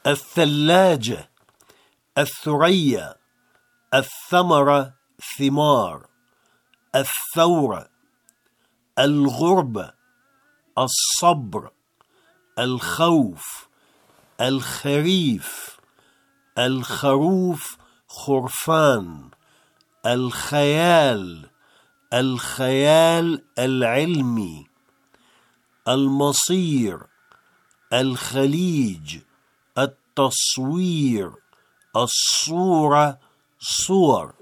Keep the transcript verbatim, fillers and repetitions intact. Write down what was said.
الثلاجة، الثريا، الثمرة ثمار، الثورة، الغربة، الصبر، الخوف، الخريف، الخروف خرفان، الخيال، الخيال العلمي، المصير، الخليج، التصوير، الصورة، صور.